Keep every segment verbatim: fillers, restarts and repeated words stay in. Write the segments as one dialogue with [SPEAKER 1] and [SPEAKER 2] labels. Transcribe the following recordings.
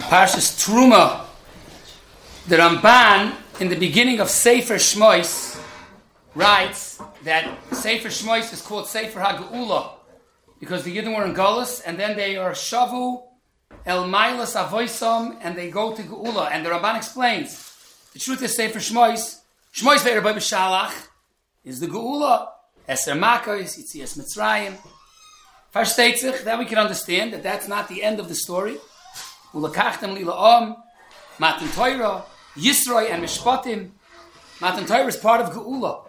[SPEAKER 1] Parshas Truma, the Ramban, in the beginning of Sefer Shmois, writes that Sefer Shmois is called Sefer HaGeula because the Yidden were in Golus, and then they are Shavu El Mailas Avoisam, and they go to Geula. And the Ramban explains, the truth is Sefer Shmois, Shmois Ve'er B'Shalach B'Shalach, is the Geula, Eser Makos, Yitzias Mitzrayim. Versteht sich, then we can understand that that's not the end of the story. Ulakachtem Lila'am, Matan Torah, Yisroi and Mishpatim. Matan Torah is part of Geula.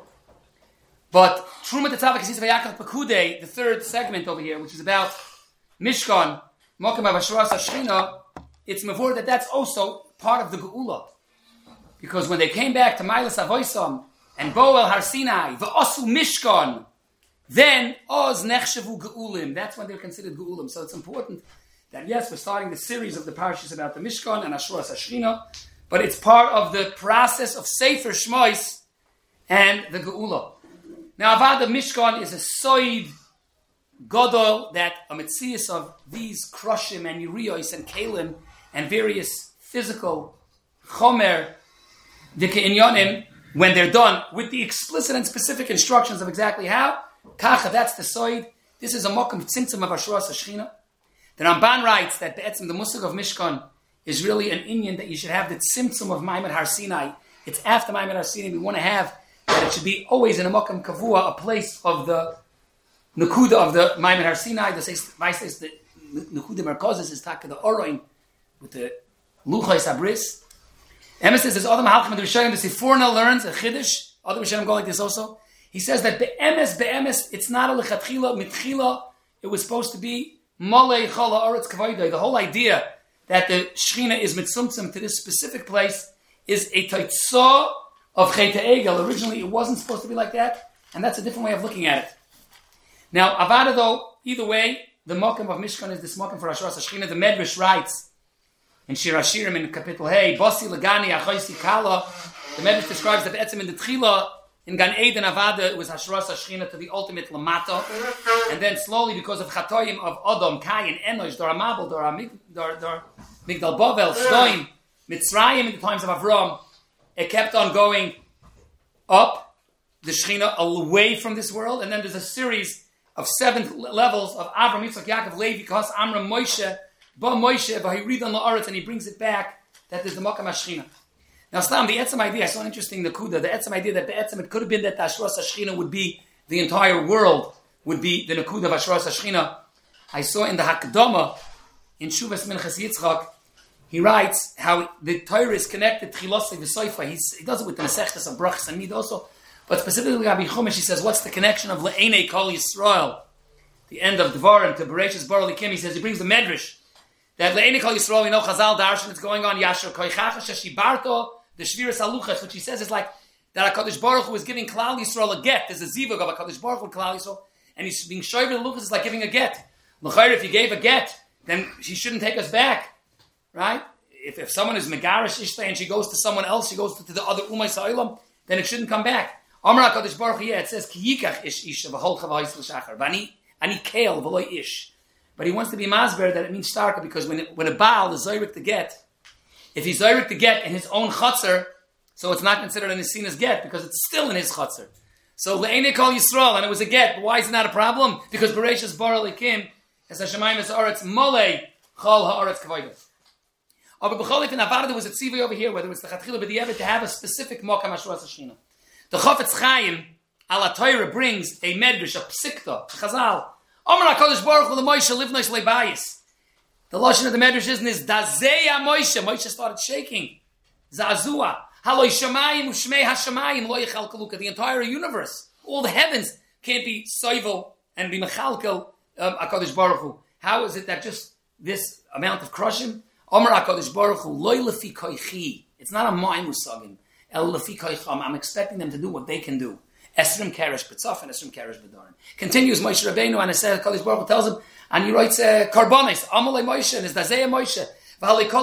[SPEAKER 1] But Truma Tetzavak Yisis Vayakach Pekudei, the third segment over here, which is about Mishkan, Mokem Avashras Ashchina, it's mavur that that's also part of the Geula. Because when they came back to Mailas Avoisam and Boel Har Sinai, V'osu Mishkan, then Oz Nechshavu Geulim, that's when they're considered Geulim. So it's important that yes, we're starting the series of the parashas about the Mishkan and Ashras Ashchina, but it's part of the process of Sefer Shmois and the Geula. Now, Avad the Mishkan is a soid godol that a metzias of these krushim and urios and kalim and various physical chomer dikeinyonim, when they're done with the explicit and specific instructions of exactly how, kacha, that's the soid. This is a mokum tzimtzum of Ashras Ashchina. The Ramban writes that be'etzim, the musig of Mishkan is really an inyan that you should have the tzimtzum of Maimed Har Sinai. It's after Maimed Har Sinai. We want to have that it should be always in a mokum kavua, a place of the Nakuda of the Maimed Har Sinai. The Vice says the Nakuda Merkozis is taka the Oroin with the Luchais Abris. Emes says there's other Mahalchim and the Rishayim. The Siforna learns a Chiddush. Other Rishayim go like this also. He says that be'emes, be'emes, it's not a lechatchila, mitchila. It was supposed to be Malei Chala Aretz Kavaydai. The whole idea that the Shechina is mitzumtzum to this specific place is a taitzah of Chet Egel. Originally, it wasn't supposed to be like that, and that's a different way of looking at it. Now, Avada, though, either way, the Mokum of Mishkan is this Mokum for Ashras Shechina. The Medrash writes in Shir Hashirim in Kapitel Hey, Basi Lagani Achoisi Kala. The Medrash describes that Etzem in the Tchila in Gan Eden Avada, it was Hashras Ashchina to the ultimate Lamata. And then slowly, because of Chatoyim of Odom, Kayin, Enosh, Dor Amabel, Dor Migdal Bovel, Stoim, Mitzrayim in the times of Avram, it kept on going up, the Shechina, away from this world. And then there's a series of seven levels of Avram, Yitzchak, Yaakov, Levi, Kos, Amram, Moshe, Ba Moshe, Vahiridan La'aretz, and he brings it back that there's the Makam HaShechina. Now, Stam, the Etzem idea, I saw an interesting Nakuda, the Etzem idea that the Etzem, it could have been that the Ashras HaShechina would be, the entire world would be the Nakuda of Ashras HaShechina. I saw in the Hakdama, in Shuvas Minchas Yitzchak, he writes how the Torah is connected to Chilosei V'Soifa. He does it with the Masechtas of Brachas and Mid also, but specifically Rabbi Chumash, he says, what's the connection of Le'enei Kol Yisrael, the end of Dvarim, to Bereshis Bar Likim? He says, he brings the Medrash, that Le'enei Kol Yisrael, we know Chazal Darshan, it's going on, Yasher Koichacha Sheshibarto, the Shviras Aluchas, which he says is like that HaKadosh Baruch Hu is giving Klal Yisrael a get. There's a zivug of HaKadosh Baruch Hu Klal Yisrael, and he's being shoyver the Luchas is like giving a get. L'chayr, if he gave a get, then she shouldn't take us back, right? If, if someone is Megarish Ishtay and she goes to someone else, she goes to, to the other Umay Sa'ilam, then it shouldn't come back. Amar HaKadosh Baruch Hu, yeah, it says Ki yikach ish isha v'hol chavayis l'shachar v'ani ani keil v'loy ish. But he wants to be masber that it means starker, because when it, when a Baal is Zayrik to get, if he's Zayrik to get in his own chutzner, so it's not considered an Esina's get, because it's still in his chutzner. So Le'enei Kol Yisrael, and it was a get, but why is it not a problem? Because Bereshis Bar Elikim, as Hashemayim es Aretz, Molei Chol HaAretz Kavodah. But B'cholit in Avada, there was a tzivui over here, whether it's the Chatchila B'di'evet, to have a specific Mokam Ashras Hashchina. The Chofetz Chaim, Ala Torah, brings a medrash, a psikta, a chazal. Amar HaKadosh Baruch Hu L'Moshe Livnosh Le'bayis. The lashon of the medrash is this: Dazeya Moshe. Moshe started shaking. Zazua. Haloi Shamayim Ushmei Hashamayim Lo Yechalkaluka. The entire universe, all the heavens, can't be soivel and be mechalkel um, HaKadosh Baruch Hu. How is it that just this amount of crushing? Amar HaKadosh Baruch Hu Lo Lefi Koichi. It's not a my musagim. El Lefi Koicham. I'm expecting them to do what they can do. Esrim Keresh B'tzaf and Esrim Keresh B'darim. Continues Moshe Rabbeinu, and it says HaKadosh Baruch Hu tells him, and he writes uh, Karbonis, Amalei Moshe, and it's Dazeya Moshe. Even if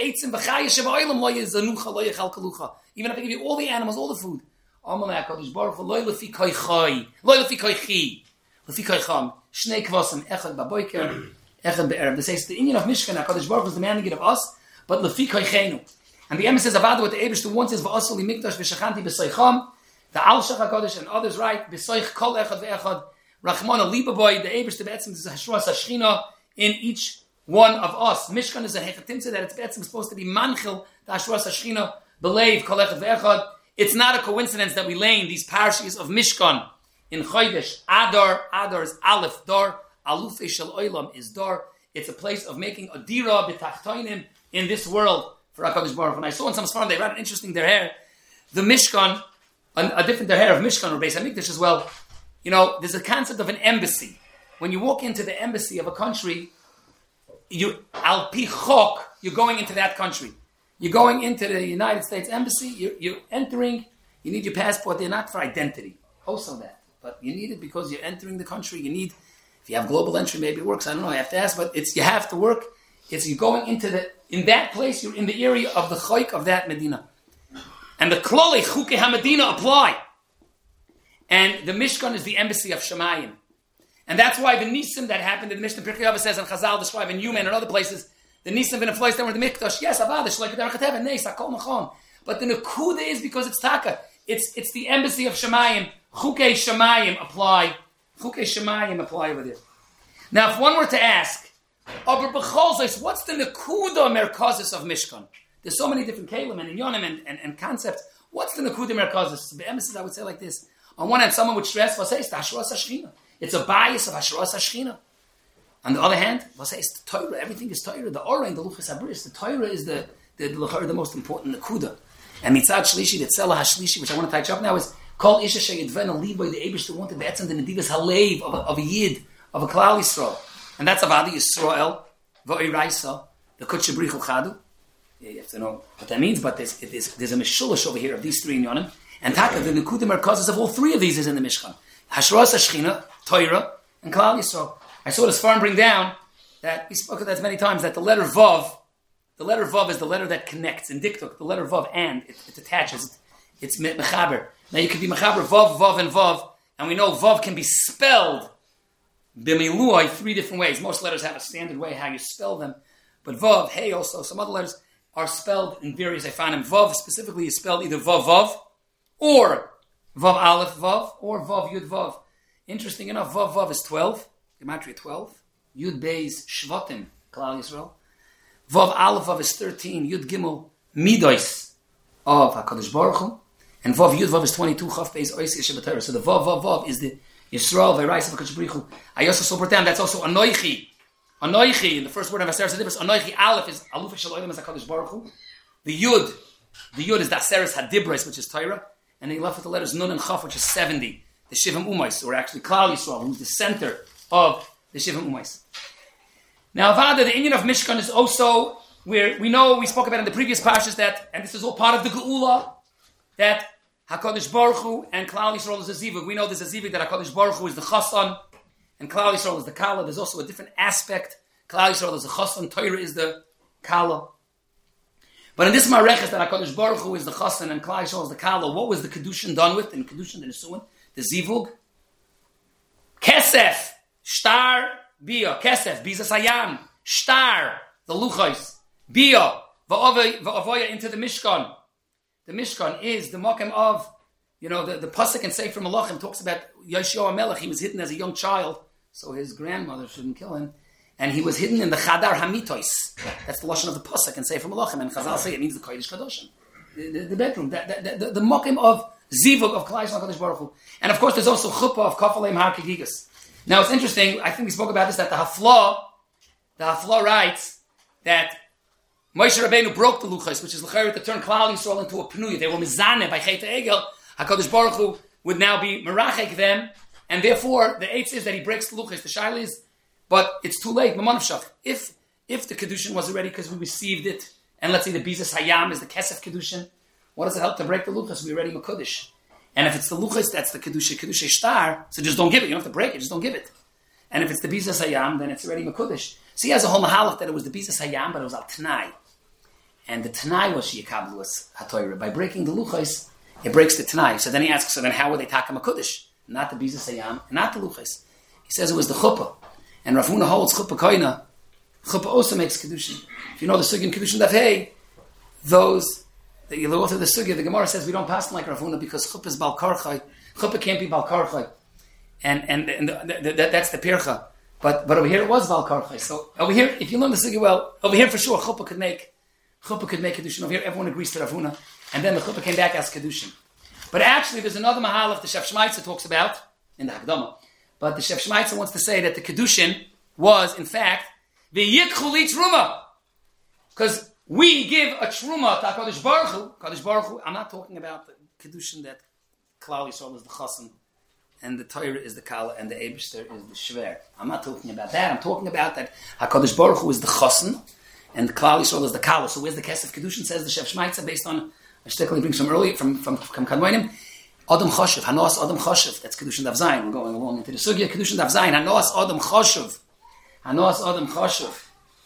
[SPEAKER 1] I give you all the animals, all the food, Shnei kvasim, echad baboiker, echad be'erev. They say the Indian of Mishkan, HaKadosh Baruch Hu is demanding it of us, but lefi koichenu. And the emes says, Avada, what the Eibishter wants is, v'asali mikdash v'shachanti b'soicham, the Al Shach HaKadosh and others write, b'soich kol echad ve'echad, Rachmana libaboy, the Eibishter be'etzim, there's a hashras hashchina in each one of us. Mishkan is a hechatimtze that it's be'etzim supposed to be manchil, the hashras hashchina, b'leiv kol echad ve'echad. It's not a coincidence that we lay in these parashas of Mishkan in Chodesh. Adar, Adar is Aleph, Dar, Alufei Shel Olam is Dar. It's a place of making a dira b'tachtoinim in this world for HaKadosh Baruch Hu. And I saw in some Sfarim, they write an interesting derher, the Mishkan, a, a different derher of Mishkan or Beis HaMikdash as well. You know, there's a concept of an embassy. When you walk into the embassy of a country, you, al pi chok, you're going into that country. You're going into the United States Embassy, you're, you're entering, you need your passport, they're not for identity. Also that. But you need it because you're entering the country. You need, if you have global entry, maybe it works. I don't know, I have to ask, but it's you have to work. It's you're going into the, in that place, you're in the area of the chayk of that Medina. And the klole chuke ha-Medina apply. And the Mishkan is the embassy of Shemayim. And that's why the Nisim that happened in the Mishnah Pirkei Avos says, and Chazal describe in Yuman and other places, the Nisim in a place that were the Mikdash. Yes, Avadish, like the Darchatev, Neis, Akol Machon. But the Nekuda is because it's Taka. It's it's the embassy of Shemayim. Chukei Shemayim apply. Chukei Shemayim apply over there. Now, if one were to ask, Aber B'cholzos, what's the Nekuda Merkazis of Mishkan? There's so many different Kalim and Inyonim and, and, and concepts. What's the Nekuda Merkazis? The emphasis I would say like this. On one hand, someone would stress, it's the Hashras HaShechina. It's a bias of Hashras HaShechina. On the other hand, it's the Torah. Everything is Torah. The Orah and the Luchas HaBris. The Torah is the the, the, the most important Nekuda. And Mitzad Shlishi, the Tzela HaShlishi, which I want to touch up now, is Kol Isha Sheyedven Aliboy, the Eibush, the wanted the Etzem, the Nedivas Halev of a, of a Yid, of a Klal Yisrael. And that's Avadi Yisrael, V'Oiraisa, the Kutche Brichu Chadu. You have to know what that means, but there's, there's, there's a Mishulish over here of these three in Yonim. And Taka, the Nekudim Merkazes of all three of these is in the Mishkan. Hashras HaShechina, Torah, and Klal Yisrael. I saw this farm bring down that, we spoke of that many times, that the letter Vav, the letter Vav is the letter that connects. In Diktuk, the letter Vav and, it, it attaches, it, it's Mechaber. Now you can be Mechaber, Vav, Vav, and Vav, and we know Vav can be spelled B'miluai three different ways. Most letters have a standard way how you spell them, but Vav, Hey also, some other letters are spelled in various, I found them. Vav specifically is spelled either Vav, Vav, or Vav Aleph, Vav, or Vav, Yud, Vav. Interesting enough, Vav, Vav is twelve, Gematria twelve, Yud, Beis, Shvatim, Klal Yisrael. Vav Aleph Vav is thirteen, Yud Gimel Midos of HaKadosh Baruch Hu, and Vav Yud Vav is twenty-two, Chav Beis Ois Yeshem B'Torah. So the Vav Vav Vav is the Yisrael V'Rais of HaKadosh Baruch Hu. I also saw down that's also Anoichi. Anoichi, in the first word of Aseres HaDibros, Anoichi Aleph is Aluf Shel Olam as HaKadosh Baruch Hu. The Yud, the Yud is the Aseres HaDibros, which is Torah, and he left with the letters Nun and Chaf, which is seventy. The Shivim Umais, or actually Klal Yisrael, who's the center of the Shivim Umais. Now, Avada, the Inyan of Mishkan is also where we know, we spoke about in the previous parshas that, and this is all part of the Geula, that HaKadosh Baruch Hu and Klal Yisrael is a Zivug. We know there's a Zivug that HaKadosh Baruch Hu is the Chasan, and Klal Yisrael is the Kala. There's also a different aspect. Klal Yisrael is the Chasan, Torah is the Kala. But in this Mareches that HaKadosh Baruch Hu is the Chasan and Klal Yisrael is the Kala, what was the Kedushin done with? In Kedushin, the Nesuin, the Zivug? Kesef, Shtar, Bia, Kesef, Biza Sayam, Shtar, the Luchos, Bia, Va'avoya into the Mishkan. The Mishkan is the Mokem of, you know, the, the Pasuk in Sefer Malachim talks about Yoshua Melech. He was hidden as a young child, so his grandmother shouldn't kill him. And he was hidden in the Chadar Hamitos. That's the Lashon of the Pasuk in Sefer Malachim. And Chazal say it means the Kodesh Kadoshim. The, the, the bedroom, the, the, the, the Mokem of Zivug of Klal Yisrael HaKadosh Baruch Hu. And of course there's also Chuppah of Kafalem Har Kegigas. Now it's interesting, I think we spoke about this, that the Haflah, the Haflah writes that Moshe Rabbeinu broke the Luchos, which is l'chayr to turn Klal Yisrael into a Pnuya. They were Mizaneh by Chet Egel. HaKadosh Baruch Hu would now be Merachek them, and therefore the Eitz is that he breaks the Luchos. The Shaila is, but it's too late. If if the Kedushin was already because we received it, and let's say the Bizas Hayam is the Kesef Kedushin, what does it help to break the Luchos? We're already Mekudesh. And if it's the Luchos, that's the Kedusha, Kedusha Shtar, so just don't give it. You don't have to break it, just don't give it. And if it's the Bizas Hayam, then it's already Mekudesh. So he has a whole mahalach that it was the Bizas Hayam, but it was al Tanai. And the Tanai was Sheyakablu as HaTorah. By breaking the Luchos, it breaks the Tanai. So then he asks, so then how would they taka Mekudesh? Not the Bizas Hayam, not the Luchos. He says it was the Chuppah. And Rav Huna holds Chuppah Koina. Chuppah also makes Kedushin. If you know the Sugya in Kedushin Daf Hey, those, that you go through the Sugya, the Gemara says we don't pass them like Rav Huna because Chuppah is Bal Karchai. Chuppah can't be Bal Karchai. And, and, and the, the, the, that's the Pircha. But but over here it was Bal Karchai. So over here, if you learn the Sugya well, over here for sure, Chuppah could make, Chuppah could make Kedushin. Over here, everyone agrees to Rav Huna. And then the Chuppah came back as Kedushin. But actually, there's another Mahalach the Shef Shmaitza talks about in the Hakdama. But the Shef Shmaitza wants to say that the Kedushin was, in fact, the Yikchu Li Truma. Because we give a Truma to HaKadosh Baruch Hu. HaKadosh Baruch Hu, I'm not talking about the Kedushin that Klal Yisrael is the Chassan, and the Torah is the Kala, and the Eibishter is the Shver. I'm not talking about that. I'm talking about that HaKadosh Baruch Hu is the Chassan, and Klal Yisrael is the Kala. So where's the Kesef Kedushin, says the Shef Shmaitza, based on a shtickle he brings from earlier, from, from, from Kadmonim. Adam Choshev, Hanos Adam Choshev. That's Kedushin Daf Zayin. We're going along into the Sugya, Kedushin Daf Zayin. Hanos Adam Choshev. Hanos Adam Choshev.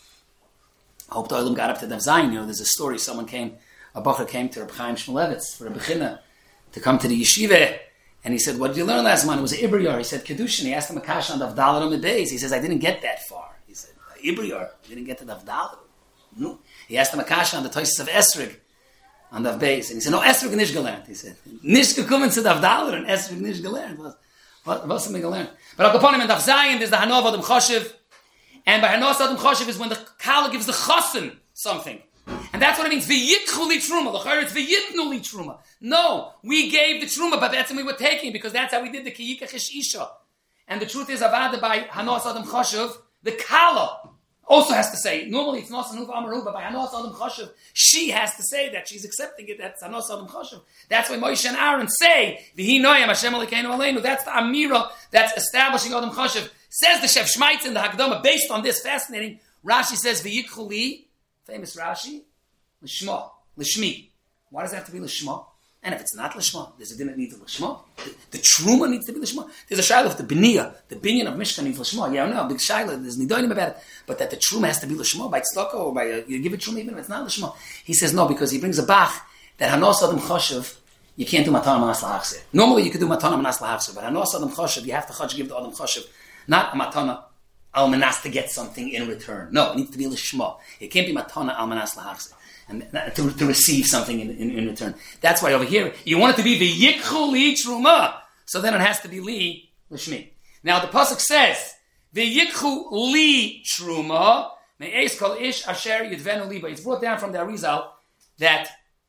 [SPEAKER 1] I hope the Olam got up to Daf Zayin. You know, there's a story. Someone came, a Bacher came to Reb Chaim Shmulevitz for a Bechina to come to the yeshiva. And he said, what did you learn last month? It was an Ibriyar. He said, Kedushin. He asked him a kasha on Daf Dalet on the days. He says, I didn't get that far. He said, Ibriyar. I didn't get to Daf Dalet. No. He asked him a kasha on the Toises of Esrig. On Daf Beis. And he said, no, Esrig nish gelernt. He said, nish gekommen zu Daf Dalet and Esrig nish gelernt. What was something gelernt? But I'll upon him in Daf Zayin, there's the Hanov Adam Choshev. And by Hanos Adam Choshev is when the Kala gives the Chassan something. And that's what it means. V'yikchu li truma. L'chayr it's v'yitnu li truma. No, we gave the truma, but that's what we were taking because that's how we did the Kiyika Chish Isha. And the truth is, Avada by Hanos Adam Choshev, the Kala also has to say, normally it's Nos Anuv Amaru, but by Hanos Adam Choshev, she has to say that she's accepting it. That's Hanos Adam Choshev. That's why Moshe and Aaron say, V'hi Noyam Hashem Elokeinu Aleinu. That's the Amira that's establishing Adam Choshev. Says the Shef Shmaitz in the Hakdama, based on this fascinating, Rashi says, V'yikchu li, famous Rashi, L'shma, L'shmi. Why does it have to be L'shma? And if it's not L'shma, does it didn't need the L'shma? The, the Truma needs to be L'shma. There's a Shaila of the B'niyah, the Binyan of Mishkan needs L'shma. Yeah, no, big Shaila, there's Nidonim about it. But that the Truma has to be L'shma by Tzedakah or by, a, you give it Truma even if it's not L'shma. He says no, because he brings a Bach that Hanos Adam Choshev, you can't do Matana Manas Lahachse. Normally you could do Matana Manas Lahachse, but Hanos Adam Choshev, you have to Choshev give the Adam Choshev, not a Matana Al Manas to get something in return. No, it needs to be L'shma. It can't be Matana Al Manas Lahachse. And to, to receive something in, in, in return. That's why over here, you want it to be the Yikchu Li Truma. So then it has to be Li L'shmi. Now the Pasuk says, the Yikchu Li Truma, Me'ez Kol Ish Asher Yidvenu Liba. It's brought down from the Arizal that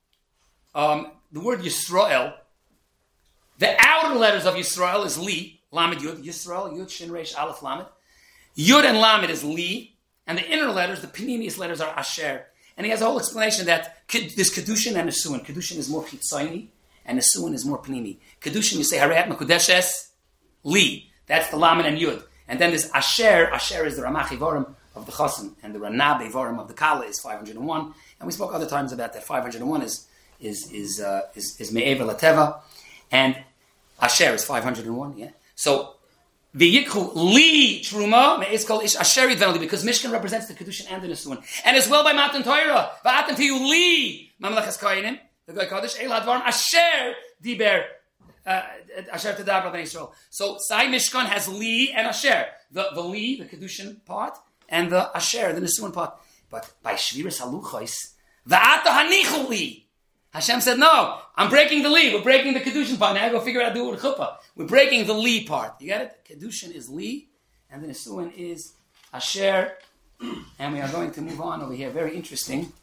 [SPEAKER 1] um, the word Yisrael, the outer letters of Yisrael is Li, Lamed Yud, Yisrael, Yud, Shin, Resh, Aleph, Lamed. Yud and Lamed is Li, and the inner letters, the Panemius letters are Asher. And he has a whole explanation that there's Kedushin and Nesuin. Kedushin is more Chitzayni, and Nesuin is more Panimi. Kedushin, you say, Harayat Mekudeshes, Li. That's the Lamed and Yud. And then there's Asher. Asher is the Ramach Ivorim of the Chassan, and the Ranab Ivorim of the Kala is five hundred one. And we spoke other times about that. five hundred one is is is uh, is, is Me'ever Lateva, and Asher is five hundred one. Yeah. So the Yikhu Li Truma Me'ez Kol Ish Asher Yidvenu Li, because Mishkan represents the Kedushin and the Nesuin, and as well by Matan Torah Va'atem Tiyu Li Mamlechas Kohanim, the Goy Kodesh Eil Hadvarim Asher Diber Asher Tadaber Bnei Yisrael. So Sai Mishkan has Li and Asher, the the Li, the Kedushin part, and the Asher, the Nesuin part. But by Shviras Haluchos Va'ata Hanichu Li, Hashem said, no, I'm breaking the Li. We're breaking the Kedushin part. Now I go figure out how to do it with Chuppah. We're breaking the Li part. You got it? Kedushin is Li, and the Nesuin is Asher. And we are going to move on over here. Very interesting.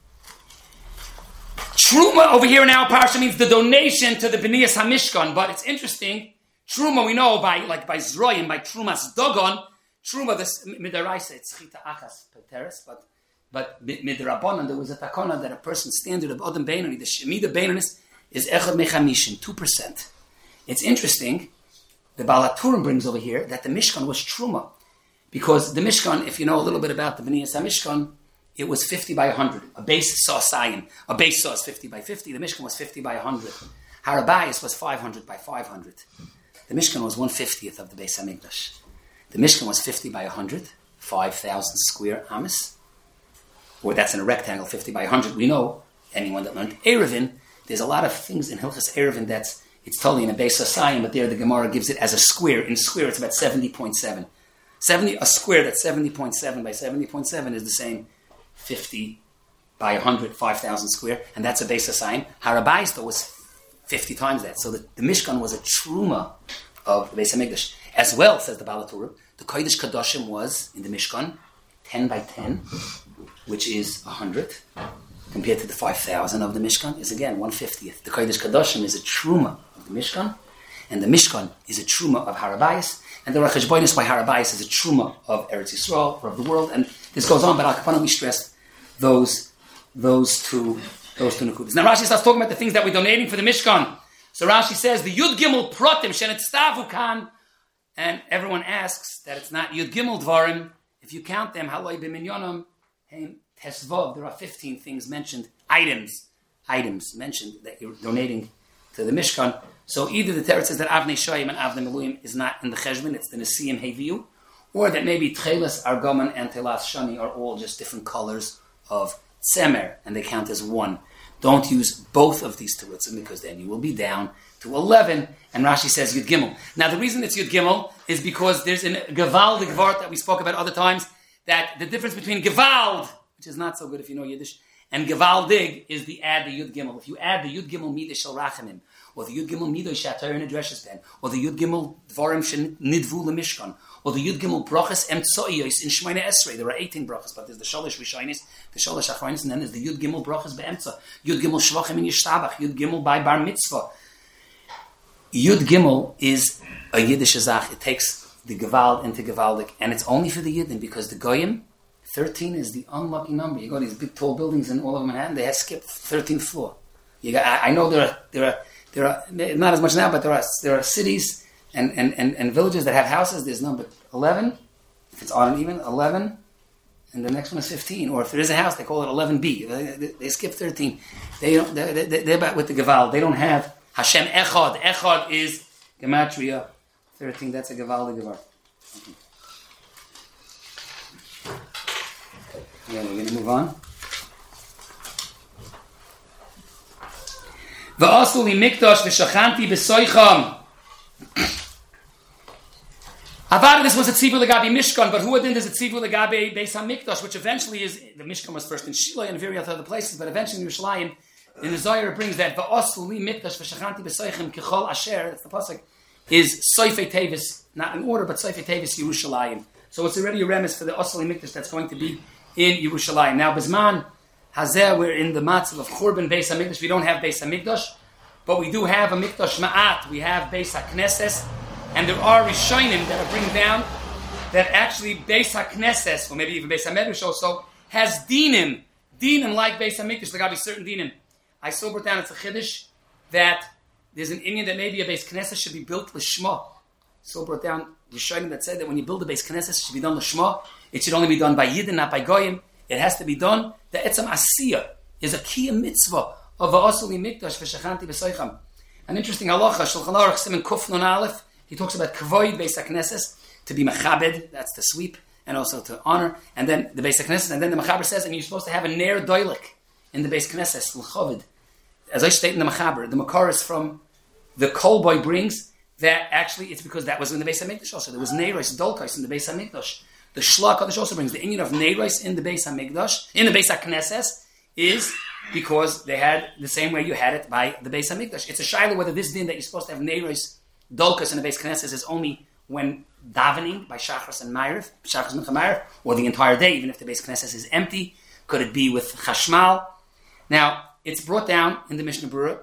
[SPEAKER 1] Truma over here in our parsha means the donation to the B'niyas HaMishkan. But it's interesting. Truma we know by like by Zroyim, by Trumas Dogon. Truma, this Midaraisa, it's Chita Achas Peteres, but But midrabanan, there was a takana that a person's standard of Adam Beinoni, the Shemida Beinonis, is Echad Mechamishin, two percent. It's interesting, the Baal HaTurim brings over here, that the Mishkan was Truma. Because the Mishkan, if you know a little bit about the B'niyas HaMishkan, it was fifty by one hundred. A base saw Sayin. A base saw is fifty by fifty. The Mishkan was fifty by one hundred. Harabayas was five hundred by five hundred. The Mishkan was one fiftieth of the Beis HaMikdash. The Mishkan was fifty by one hundred, five thousand square amas. Or that's in a rectangle, fifty by one hundred. We know, anyone that learned Erevin, there's a lot of things in Hilchas Erevin that's, it's totally in a base of Sayin, but there the Gemara gives it as a square. In square, it's about seventy point seven. seventy, a square that's seventy point seven by seventy point seven is the same fifty by one hundred, five thousand square, and that's a base of sign. Har Habayis, though, was fifty times that. So the, the Mishkan was a truma of the Beis HaMikdash. As well, says the Baal HaTorah, the Kodesh Kadoshim was, in the Mishkan, ten by ten, which is one hundred, compared to the five thousand of the Mishkan, is again one fiftieth. The Kodesh Kadoshim is a truma of the Mishkan, and the Mishkan is a truma of Har Habayis, and the Rosh Hashanah by Har Habayis is a truma of Eretz Yisrael, or of the world, and this goes on, but Al Kapanim we stressed those, those two, those two nukudas. Now Rashi starts talking about the things that we're donating for the Mishkan. So Rashi says, the Yud Gimel Protim, Shenet Stavu Kan, and everyone asks that it's not Yud Gimel Dvarim. If you count them, Haloi B'Minyonim, Heim Tesvav, there are fifteen things mentioned, items, items mentioned that you're donating to the Mishkan. So either the Teretz says that Avnei Shoyim and Avnei Meluyim is not in the Cheshbon, it's the Nesiyim Heviu, or that maybe Tchelas, Argoman, and Telas Shani are all just different colors of Tzemer, and they count as one. Don't use both of these terutzim because then you will be down to eleven. And Rashi says Yud Gimel. Now the reason it's Yud Gimel is because there's a Gevaldig Vart that we spoke about other times, that the difference between Gewald, which is not so good if you know Yiddish, and Gevaldig is the add the Yud Gimel. If you add the Yud Gimel Midah Shel Rachamim, or the Yud Gimel Midah Shatar in a Dreshes Ben, or the Yud Gimel Dvarim Shen Nidvu LeMishkan, or the Yud Gimel Brachas Emtsoiyos in Shemona Esrei. There are eighteen brachas, but there's the Shalosh Rishonis, the Shalosh Achronis, and then there's the Yud Gimel Brachas Be'emtza, Yud Gimel Shvachim in Yishtabach, Yud Gimel by Bar Mitzvah. Yud Gimel is a Yiddish Azach. It takes the Gewald into Gevaldik, and it's only for the Yidden, because the Goyim, thirteen is the unlucky number. You go to these big tall buildings in all over Manhattan, they have skipped thirteenth floor. You got, I, I know there are, there are, there are, not as much now, but there are, there are cities and, and, and, and villages that have houses. There's number eleven, if it's odd and even, eleven, and the next one is fifteen. Or if there is a house, they call it eleven B. They, they, they skip thirteen. They don't, they're, they're, they're back with the Gewald. They don't have Hashem Echad. Echad is Gematria thirteen. That's a Gewald Gewalt. Okay. Yeah, we're going to move on. V'asu li mikdash v'shachanti b'soicham. Avad, this was a tzivur legabi Mishkan, but who then is a tzivur legabi Beis HaMikdash, which eventually is, the Mishkan was first in Shiloh and various other places, but eventually in Yerushalayim, in the Zohar it brings that v'asu li mikdash v'shachanti b'soicham kechol asher, that's the pasuk, is Soifei Tevis, not in order, but Soifei Tevis Yerushalayim. So it's already a remes for the Asu li mikdash that's going to be in Yerushalayim. Now, Bizman Hazeh, we're in the matzav of Churban Beis HaMikdash. We don't have Beis HaMikdash, but we do have a Mikdash Ma'at. We have Beis HaKnesses, and there are Rishonim that are bringing down that actually Beis HaKnesses, or maybe even Beis HaMedrash also, has dinim, dinim like Beis HaMikdash. There got to be certain dinim. I saw brought down, it's a chiddush, that there's an Indian that maybe a Beis Knesset should be built l'shma. So brought down Rishonim that said that when you build a Beis Knesset, it should be done l'shma. It should only be done by Yidden, not by Goyim. It has to be done. The Etzam Asiyah is a kiyah mitzvah of V'asu li mikdash v'shachanti b'soicham. An interesting halacha, Shulchan Aruch Siman Kuf Nun Aleph, he talks about kavoid Beis HaKnesses, to be mechabed, that's to sweep, and also to honor, and then the Beis HaKnesses, and then the Mechaber says, and you're supposed to have a ner doilik in the Beis HaKnesses, l'chaved. As I state in the Mechaber, the Makar is from the Kol Boy brings that actually it's because that was in the Beis HaMikdash also. There was Neiros, Dolkos in the Beis HaMikdash. The Shlach Kodesh also brings the Inyan of Neiros in the Beis HaMikdash, in the Beis HaKnesses, is because they had the same way you had it by the Beis HaMikdash. It's a shayla whether this din that you're supposed to have Neiros, Dolkos in the Beis HaKnesses is only when davening by Shachris and Ma'ariv, Shachris and Ma'ariv, or the entire day, even if the Beis HaKnesses is empty. Could it be with Chashmal? Now, it's brought down in the Mishnah Berurah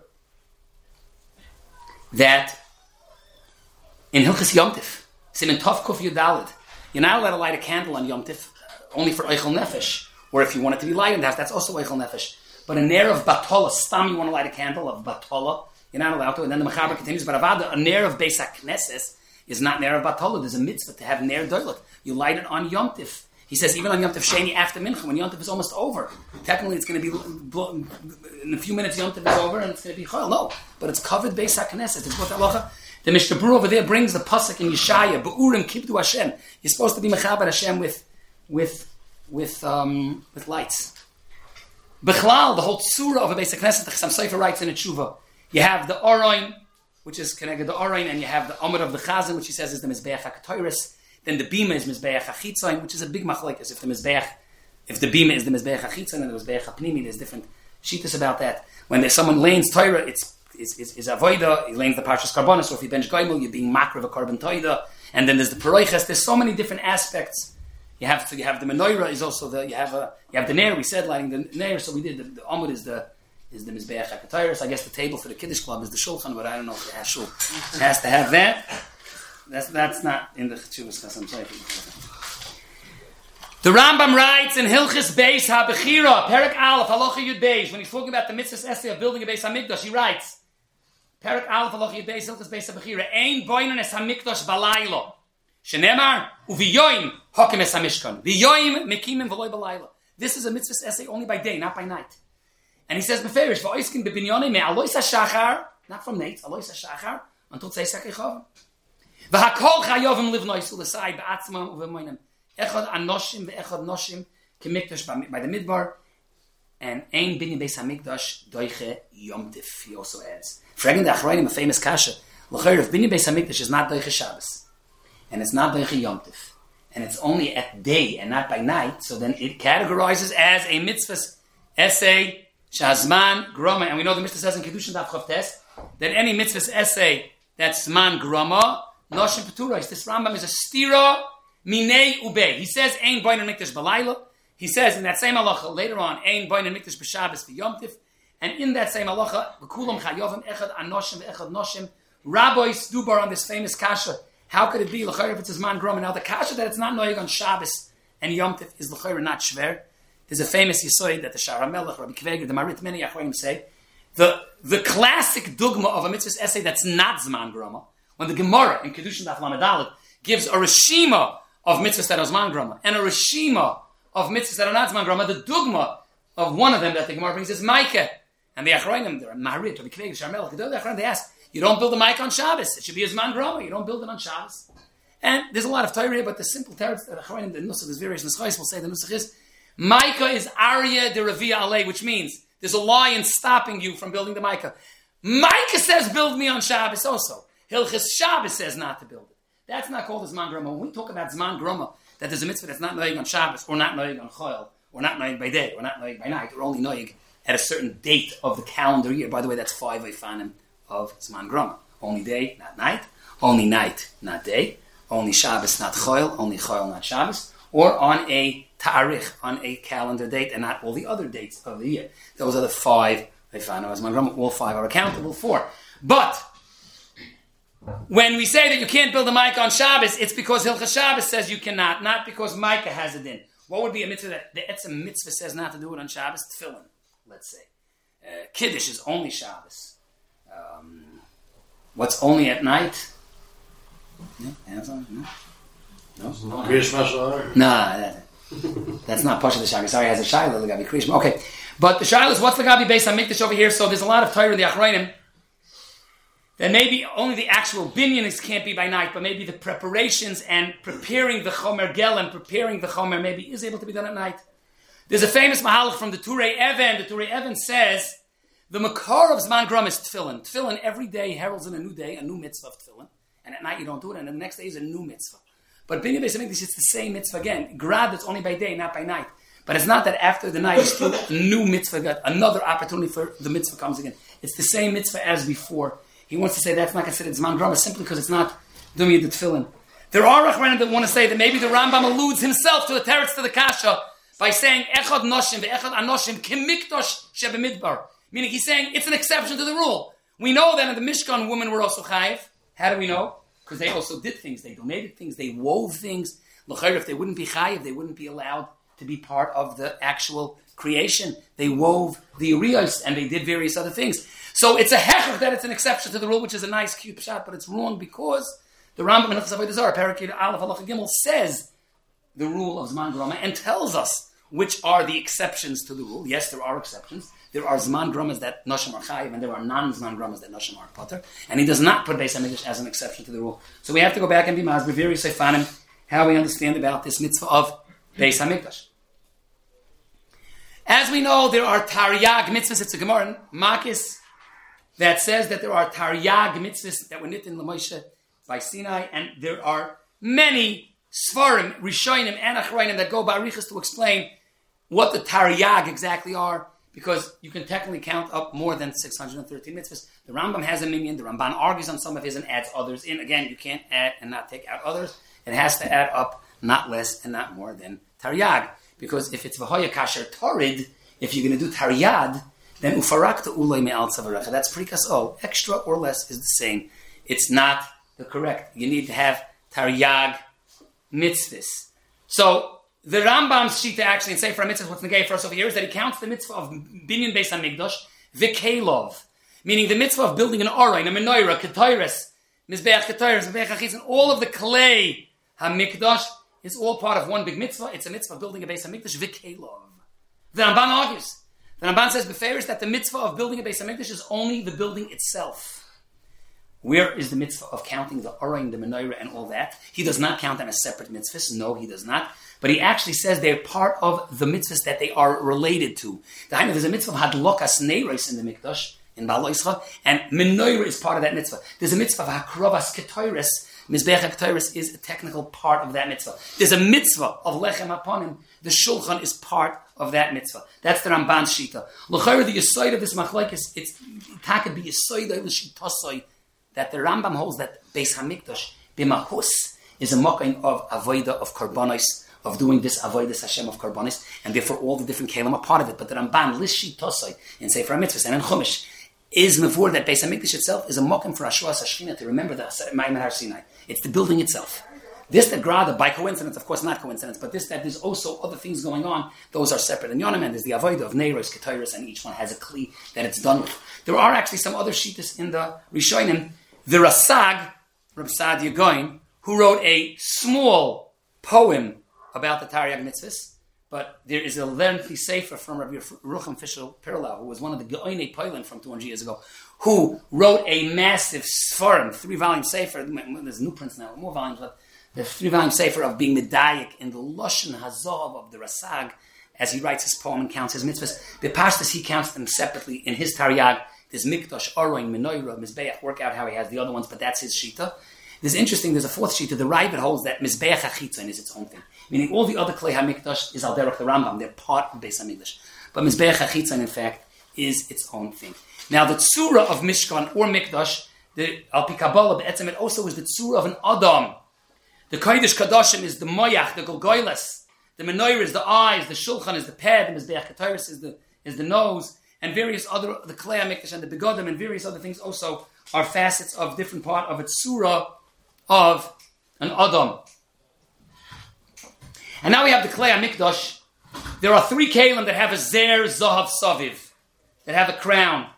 [SPEAKER 1] that in Hilchas Yom Tif, Siman Tov Kuf Yudalid, you're not allowed to light a candle on Yom Tif, only for Eichel Nefesh, or if you want it to be light in the house, that's also Eichel Nefesh. But a ner of Batola, Stam, you want to light a candle of Batola, you're not allowed to. And then the Mechaber continues, but Avada, a ner of Beis HaKnesses is not ner of Batola. There's a mitzvah to have ner doilet. You light it on Yom Tif. He says even on Yom Tif Sheni after Mincha, when Yom Tif is almost over. Technically, it's going to be, in a few minutes, Yom Tif is over, and it's going to be Chol. No, but it's covered Beis HaKnesses. It's what halacha. The Mishnah Berurah over there brings the pasuk in Yeshaya, Be'urim Kibdu Hashem. You're supposed to be mechaber Hashem with, with, with, um, with lights. Bechlal, the whole tzura of a Beis HaKnesses, the Chassam Sofer writes in a tshuva. You have the Oroin, which is connected to the Oroin, and you have the Amud of the Chazan, which he says is the Mizbeach HaKatoris. then the bima is Mizbeach HaChitzayin, which is a big machlokes. If the Mizbeach, if the bima is the Mizbeach HaChitzayin and the Mizbeach HaPnimi, there's different shittas about that. When there's someone lanes Torah, it's is is, is avoida. He lanes the Parshas Karbonos. So if you bench Gaimel, you're being makriv a Karban Toida. And then there's the Paroiches. There's so many different aspects. You have to. You have the menorah is also the. You have a. You have the nair. We said lighting the nair. So we did the, the Amud is the is the Mizbeach HaKatayros. I guess the table for the Kiddush Club is the Shulchan, but I don't know if the Ashul has to have that. That's that's not in the Chuvas Chasam Sofer. The Rambam writes in Hilchis Beis HaBechira, Perek Aleph, Halacha Yud Beis, when he's talking about the mitzvahs essay of building a Beis HaMikdash, he writes, Perek Aleph, Halacha Yud Beis, Hilchis Beis HaBechira, Ein boinen es HaMikdash balaylo, shenemar, uviyoim hokim es HaMishkan, viyoim mekimim v'loi balaylo. This is a mitzvahs essay only by day, not by night. And he says, Beferish, v'oiskin bebinyone me alois HaShachar, not from night, alois HaShachar, until Tzei Sakechavim. V'hakol chayovim livnoisu l'sai ba'atzmam uvemoinem. Echad anoshim ve'echad noshim kemikdash by the midbar, and ein binyan beis hamikdash doiche yomtiv. He also adds. Fragging the Achrayim, a famous kasha. L'chayr, if binyan beis hamikdash is not doiche Shabbos, and it's not doiche yomtiv, and it's only at day and not by night, so then it categorizes as a mitzvah's essay shazman groma. And we know the Mishnah says in Kedushin Daf Chav Tes that any mitzvah's essay that's man groma noshim peturais. This Rambam is a stira. Minei ubei. He says, Ein boinen mikdash balayla. He says in that same halacha later on, Ein boinen mikdash b'Shabbos v'yomtiv. And in that same halacha, v'kulam chayovim echad anoshim v'echad noshim. Rabbis dubar on this famous kasha. How could it be l'chayr if it's a man grom? Now the kasha that it's not noyeg on Shabbos and yomtiv is l'chayr not shver. There's a famous yisoid that the Shar HaMelech, Rabbi Kveger, the Marit, many achronim say. The the classic dogma of a mitzvah's essay that's not zman groma, when the Gemara in Kedushin Daf Lamed Dalet gives a reshima of mitzvahs that are Zman Groma, and a reshima of mitzvahs that are not Zman Groma, the dogma of one of them that the Gemara brings is Maikah. And the Achrayim, they're Marit, or the Kveg, Sharmel, the Achrayim, they ask, you don't build a Maikah on Shabbos. It should be a Zman Groma. You don't build it on Shabbos. And there's a lot of Torah here, but the simple Torah that the Achrayim, the Nusach, there's various Neschais will say the Nusach is, Maikah is Arya de Ravia Alei, which means there's a lion stopping you from building the Maikah. Maikah says build me on Shabbos also. Hilchis Shabbos says not to build it. That's not called a Zman Groma. When we talk about Zman Groma, that there's a mitzvah that's not noyeg on Shabbos, or not noyeg on Choil, or not noyeg by day, or not noyeg by night, or only noyeg at a certain date of the calendar year. By the way, that's five Eifanim of Zman Groma. Only day, not night. Only night, not day. Only Shabbos, not Choil. Only Choil, not Shabbos. Or on a Ta'arich, on a calendar date, and not all the other dates of the year. Those are the five Eifanim of Zman Groma. All five are accountable for. But when we say that you can't build a Maikah on Shabbos, it's because Hilchas Shabbos says you cannot, not because Maikah has it in. What would be a mitzvah that the Etzem mitzvah says not to do it on Shabbos? Tefillin, let's say. Uh, Kiddush is only Shabbos. Um, what's only at night? No? Hands on? No? No? No, that, that's not Pasha the Shabbos. Sorry, has a Shiloh, the Gabi Krishma. Okay, but the Shiloh is what's the Gabi based on Mikdash over here? So there's a lot of Torah in the Achrayim. Then maybe only the actual binyanis can't be by night, but maybe the preparations and preparing the chomer gel and preparing the chomer maybe is able to be done at night. There's a famous mahalach from the Turei Even. The Turei Even says the makar of Zman Grom is tefillin. Tefillin every day heralds in a new day, a new mitzvah of tefillin. And at night you don't do it, and the next day is a new mitzvah. But binyan beis hamikdash, it's the same mitzvah again. Grad, it's only by day, not by night. But it's not that after the night, it's still a new mitzvah, another opportunity for the mitzvah comes again. It's the same mitzvah as before. He wants to say that's not considered Zman Groma simply because it's not Dumiyah the Tefillin. There are Rachmanim that want to say that maybe the Rambam alludes himself to the teretz to the Kasha by saying Echad Noshim ve'Echad Anoshim kimikdosh shebemidbar. Meaning he's saying it's an exception to the rule. We know that in the Mishkan women were also chayiv. How do we know? Because they also did things. They donated things. They wove things. L'chayr, if they wouldn't be chayiv, they wouldn't be allowed to be part of the actual creation. They wove the uriyos and they did various other things. So it's a hechach that it's an exception to the rule, which is a nice, cute shot, but it's wrong because the Rambam in Hilchos Avodah Zarah, Parakid Aleph Halacha Gimel, says the rule of Zman Groma and tells us which are the exceptions to the rule. Yes, there are exceptions. There are Zman Gromas that Noshim are chayiv, and there are non-Zman Gromas that Noshim are potter. And he does not put Beis HaMikdash as an exception to the rule. So we have to go back and be mazbir very sefanim how we understand about this mitzvah of Beis HaMikdash. As we know, there are Taryag mitzvahs. It's a Gemara in Makis that says that there are Taryag mitzvahs that were knit in Lamoshe by Sinai, and there are many Sfarim, Rishonim, and Achronim that go by Arichas to explain what the Taryag exactly are, because you can technically count up more than six hundred thirteen mitzvahs. The Rambam has a minyan. The Ramban argues on some of his and adds others in. Again, you can't add and not take out others. It has to add up not less and not more than Taryag. Because if it's V'hoya Kasher Torid, if you're going to do Taryad, then Ufarakta Ulay Me'al Tzavarecha. That's Prikas O. Extra or less is the same. It's not the correct. You need to have Taryag mitzvahs. So, the Rambam's shita actually in Sefer HaMitzvahs, what's negay for us over here, is that he counts the mitzvah of Binyan Beis HaMikdash, V'kelov, meaning the mitzvah of building an Orain, a menorah, Ketores, Mizbeach Ketores, Mizbeach Achitz, and all of the clay HaMikdash is all part of one big mitzvah. It's a mitzvah of building a Beis HaMikdash, V'kelov. The Ramban argues. The Ramban says beferish that the mitzvah of building a Beis HaMikdash is only the building itself. Where is the mitzvah of counting the Orain, the menorah, and all that? He does not count them as separate mitzvahs. No, he does not. But he actually says they're part of the mitzvahs that they are related to. There's a mitzvah of hadlokas neiros in the mikdash, in Baal Oischa, and menorah is part of that mitzvah. There's a mitzvah of hakrovas ketoris. Mizbeach ketoris is a technical part of that mitzvah. There's a mitzvah of lechem haponim. The shulchan is part of that mitzvah. That's the Ramban's shita. L'chayr, the yisoid of this machlokes, it's taka be yisoid of the shitasoi, that the Rambam holds that Beis HaMikdash b'mahus is a mokain of avoida of karbonos, of doing this avodas Hashem of karbonis, and therefore all the different kelim are part of it. But the Ramban, Lishi Tosai, in Sefer HaMitzvahs and in Chumash, is mevur that Beis HaMikdash itself is a mokum for Hashras Hashchina, to remember the Ma'im Har Sinai. It's the building itself. This that Grada, by coincidence, of course not coincidence, but this that there's also other things going on, those are separate. And Yonim, and there's the avodah of Neiros, Ketairos, and each one has a kli that it's done with. There are actually some other shittas in the Rishonim. The Rasag, Reb Sadia Goin, who wrote a small poem about the Taryag mitzvahs, but there is a lengthy sefer from Rabbi Rucham Fishel Pirlau, who was one of the Geoinei Poilan from two hundred years ago, who wrote a massive Sfarim, three-volume sefer. There's new prints now, more volumes, but the three-volume sefer of being medayik in the Lashon Hazav of the Rasag, as he writes his poem and counts his mitzvahs. The Pashtas, he counts them separately in his Taryag. There's Mikdash, Oroin, Menorah, Mizbeach, work out how he has the other ones, but that's his shita. There's interesting, there's a fourth shita. The Ravid holds that Mizbeach HaChitzon is its own thing. Meaning all the other Klei HaMikdash is Al Derech the Rambam. They're part of Beis HaMikdash. But Mizbeach HaChitzon, in fact, is its own thing. Now, the Tzura of Mishkan or Mikdash, the Al Pi Kabbalah, Be'etzem, it also is the Tzura of an Adam. The Kodesh Kadashim is the Moyach, the Golgoyles. The Menorah is the eyes. The Shulchan is the ped. The Mizbeach HaTorah is the, is the nose. And various other, the Klei HaMikdash and the Begodim and various other things also are facets of different part of a Tzura of an Adam. And now we have the Klei HaMikdash. There are three Kalim that have a Zer Zahav Saviv, that have a crown.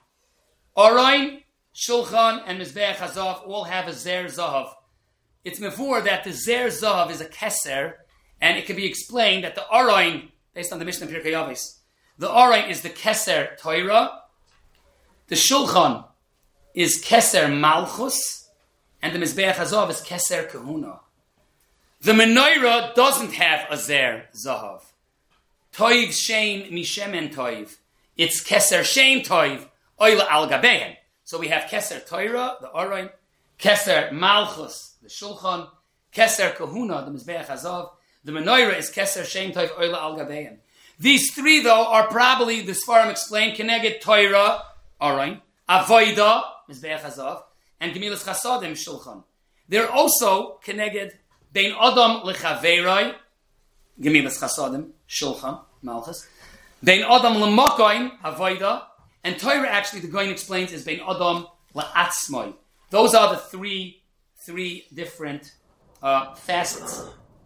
[SPEAKER 1] Orain, Shulchan, and Mizbeach HaZahav all have a Zer Zahav. It's mevur that the Zer Zahav is a Keser, and it can be explained that the Orain, based on the Mishnah Pirkei Avos, the Orain is the Keser Torah, the Shulchan is Keser Malchus, and the Mizbeach HaZahav is Keser Kahuna. The Menorah doesn't have a Zer Zahav. Toiv Shein Mishemen Toiv. It's Keser Shein Toiv, Oila Al Gabehen. So we have Keser Torah, the Orain, Keser Malchus, the Shulchan, Keser Kahuna, the Mizbeach HaZahav. The Menorah is Keser Shein Toiv, Oila Al Gabehen. These three, though, are probably, the Sfarim explain, Keneged Torah, Orain, Avoida, Mizbeach HaZahav, and Gemilas Chasadim, Shulchan. They're also Keneged Bein Adam Lechaverai, Gemilas Chasadim, Shulchan, Malchus. Bein Adam Lemokoin, Avoida, and Torah, actually, the Goin explains, is Bein Adam Le'atzmoi. Those are the three, three different uh, facets.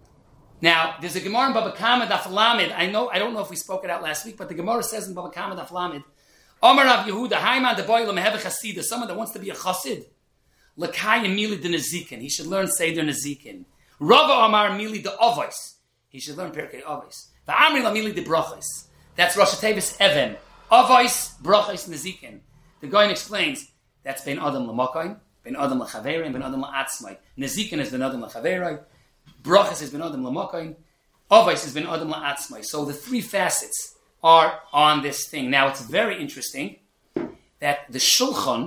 [SPEAKER 1] Now, there's a Gemara in Baba Kama Daf Lamed. I know, I don't know if we spoke it out last week, but the Gemara says in Baba Kama Daf Lamed, Amar Rav Yehuda, Haiman de Boyle Meheve Chasida, someone that wants to be a Chassid, L'kayim Mili de Nezikin, he should learn Seder Nezikin. Rava Amar Mili de Avos, he should learn Pirkei Avos. Va'amri La Mili de Brachos, that's Rosh Tevis Even. Avos, Brachos, Nezikin. The Goin explains, that's Ben Adam L'Mokain, Ben Adam L'Chaverai, and Ben Adam L'Atzmai. Nezikin is Ben Adam L'Chaverai. Brachas has been Adam L'Mokain. Avos has been Adam L'Atzmai. So the three facets are on this thing. Now it's very interesting that the Shulchan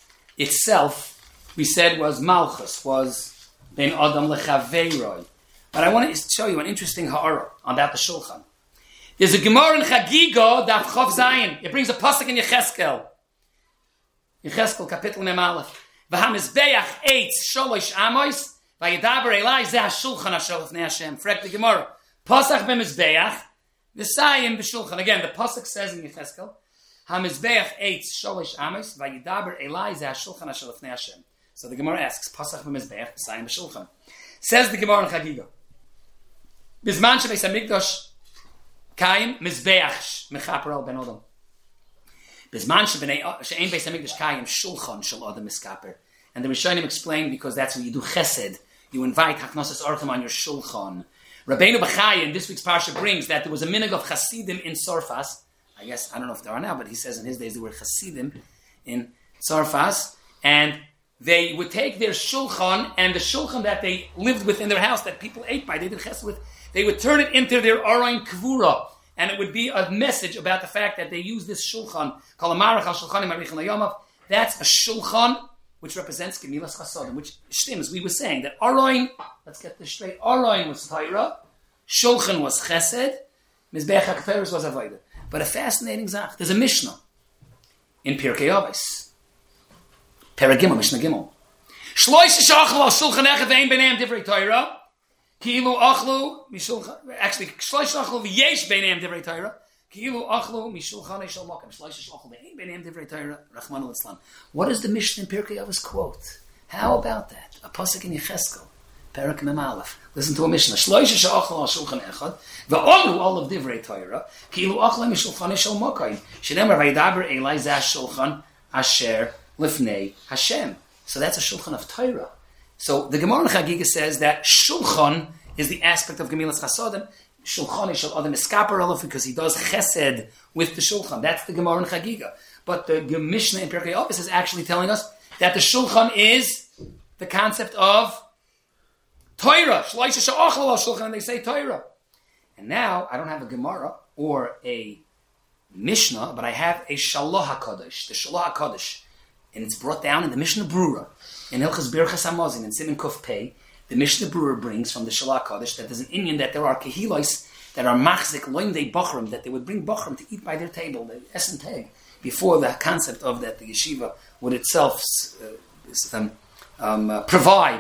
[SPEAKER 1] itself, we said, was Malchus, was Ben Adam L'Chaveiroi. But I want to show you an interesting ha'ara on that the Shulchan. There's a Gemara in Chagiga, Daf Chav Zayin. It brings a pasuk in Yecheskel. Yecheskel, Kapitel Mem Aleph. V'hamizbeach eitz sholosh amos, v'yidaber elai zeh ha'shulchan asher lefnei Hashem. Frek the Gemara. Pasach b'mizbeach, v'sayim b'shulchan. Again, the pasuk says in Yecheskel, hamizbeach eitz sholosh amos, v'yidaber elai zeh ha'shulchan asher lefnei Hashem. So the Gemara asks, pasach b'mizbeach, v'sayim b'shulchan. Says the Gemara in Chagiga. Bizman shebeis hamikdash Kaim mizbeach mechaper al ben odom. Bizman she'ein beis hamikdash kaim shulchan shel odom miskaper. And the Rishonim explain because that's when you do chesed. You invite haknosas orchim on your shulchan. Rabbeinu Bachai in this week's parsha brings that there was a minhag of chasidim in Sarfas. I guess I don't know if there are now, but he says in his days there were chasidim in Sarfas, and they would take their shulchan and the shulchan that they lived with in their house that people ate by, they did chesed with. They would turn it into their Arayin Kvura, and it would be a message about the fact that they use this shulchan, Kalamarach al Shulchanim Arichin Layomav. That's a shulchan which represents Gemilas Chasadim, which stems. We were saying that Arayin, let's get this straight, Arayin was Torah, shulchan was Chesed, Mizbeach HaKaperes was Avodah. But a fascinating zach. There's a Mishnah in Pirkei Avos, Perek Gimel, Mishnah Gimel. Shloish shachlu al shulchan echad ve'ein b'neim divrei Torah. Ki'ilu achlu mishulchan. Actually, shloish achlu v'yesh b'neim divrei Torah. Ki'ilu achlu mishulchan shel makom. Shloish achlu ve'ein b'neim divrei Torah. Rachmanu litzlan. What does the Mishnah in Pirkei Avos quote? How about that? A pasuk in Yecheskel, Perek Mem Aleph. Listen to a Mishnah. Shloish achlu al shulchan echad ve'omru all of divrei Torah. Ki'ilu achlu mishulchan shel makom. Shneimar vayidaber elai zeh shulchan asher lifnei Hashem. So that's a shulchan of Torah. So the Gemara in Chagiga says that shulchan is the aspect of Gemilas Chasadim. Shulchan is shel adam miskaper alav because he does chesed with the shulchan. That's the Gemara in Chagiga. But the Mishnah in Pirkei Avos is actually telling us that the shulchan is the concept of Torah. Shloisha she'achlu al shulchan, and they say Torah. And now I don't have a Gemara or a Mishnah, but I have a Shalah HaKadosh, the Shalah HaKadosh. And it's brought down in the Mishnah Brura, in Hilchas Birchas Hamazon, in Siman Kuf Pei. The Mishnah Brura brings from the Shalah Kodesh that there's an Inyan that there are kehilos that are machzik loimdei bachram, that they would bring bachram to eat by their table, the essen tag, before the concept of that the yeshiva would itself uh, um, um, uh, provide.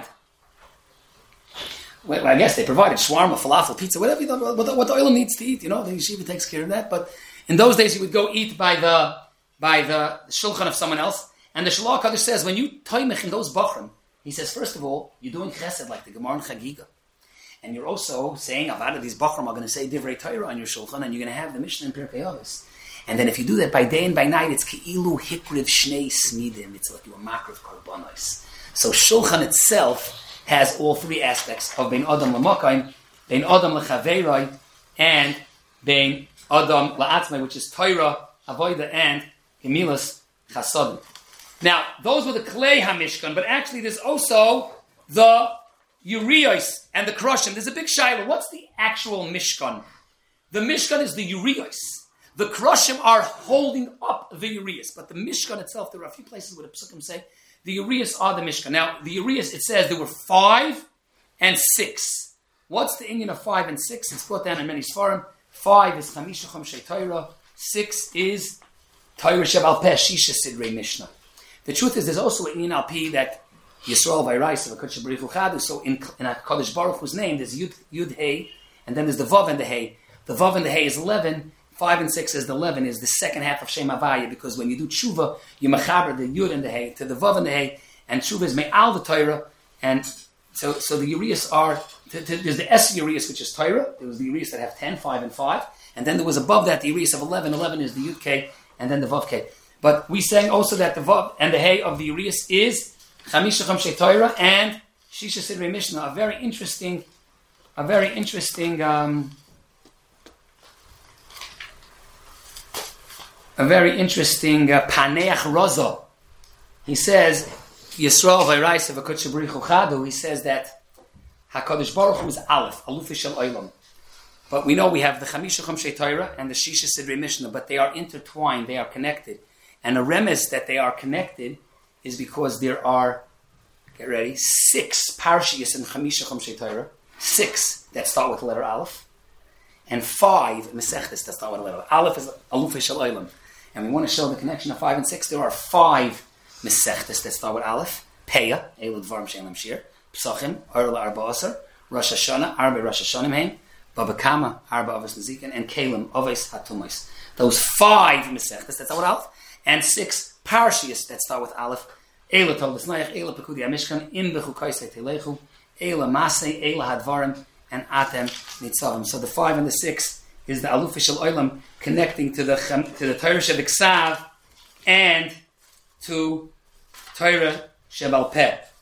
[SPEAKER 1] Well, I guess they provided shawarma, falafel, pizza, whatever you know, what, what the oil needs to eat. You know, the yeshiva takes care of that. But in those days, you would go eat by the by the shulchan of someone else. And the Shalah HaKadosh says, when you toimech in those bachram, he says, first of all, you're doing chesed like the Gemara in Chagiga. And you're also saying, Avada, these bachram are going to say divrei Torah on your shulchan, and you're going to have the Mishnah in Pirkei Avos. And then if you do that by day and by night, it's ki'ilu hikriv shnei smidim. It's like you're makriv korbanos. So shulchan itself has all three aspects of bein adam l'makayim, bein adam l'chaveiroi, and bein adam la'atzmai, which is Torah, avoida, and gemilas chasadim. Now, those were the Klei HaMishkan, but actually there's also the Urios and the Krushim. There's a big shiloh. What's the actual Mishkan? The Mishkan is the Urios. The Krushim are holding up the Urios. But the Mishkan itself, there are a few places where the Psukim say, the Urios are the Mishkan. Now, the Urios, it says there were five and six. What's the Inyan of five and six? It's brought down in many Sfarim. Five is Chamisha Chomshei Torah. Six is Torah Shebal Peh Shisha Sidrei Mishnah. The truth is, there's also an Inyan Al Pi that Yisrael Vayrais of HaKadosh Baruch Hu Chadu. So in, in HaKadosh Baruch Hu's name, there's Yud, Yud Hey, and then there's the Vav and the Hey. The Vav and the Hey is eleven. Five and six is the eleven, is the second half of Shem Havaya, because when you do tshuva, you mechaber the Yud and the Hey to the Vav and the Hey, and tshuva is me'al the Torah, and so so the Urias are, to, to, there's the Es Urias, which is Torah. There was the Urias that have ten, five, and five, and then there was above that the Urias of eleven. eleven is the Yud K, and then the Vav K. But we saying also that the Vav and the Hey of the Urias is Chamisha Chomshei Torah and Shisha Sidrei Mishnah, a very interesting, a very interesting, um, a very interesting uh, Paneach Raza. He says, Yisrael Vayrais of HaKadosh Baruch Hu Chadu, he says that HaKadosh Baruch Hu is Aleph, Aluf Shel Olam. But we know we have the Chamisha Chomshei Torah and the Shisha Sidrei Mishnah, but they are intertwined, they are connected. And a remes that they are connected is because there are, get ready, six parshiyas in Chamisha Chomshei Torah, six that start with the letter Aleph, and five Mesechtes that start with the letter Aleph. Aleph is Aluf Shel Olam. And we want to show the connection of five and six. There are five Mesechtes that start with Aleph. Peah, Elul Dvarim She'en Lahem Shir. Pesachim, Orla Arba Asar. Rosh Hashanah, Arba Rosh Hashanah Heim. Baba Kama, Arba Avos Nezikin. And Kalim, Oves Hatumos. Those five Mesechtes that start with Aleph. And six Parshias that start with Aleph. Eila Tol B'Snayach, Eila Pekudi HaMishkan, Im Bechu Kaisei Telechu, Eila Masei, Eila Hadvarim, and Atem Nitzavim. So the five and the six is the Aluf Shel Olam connecting to the to the Torah Shebiksav and to Torah Shebal Peh.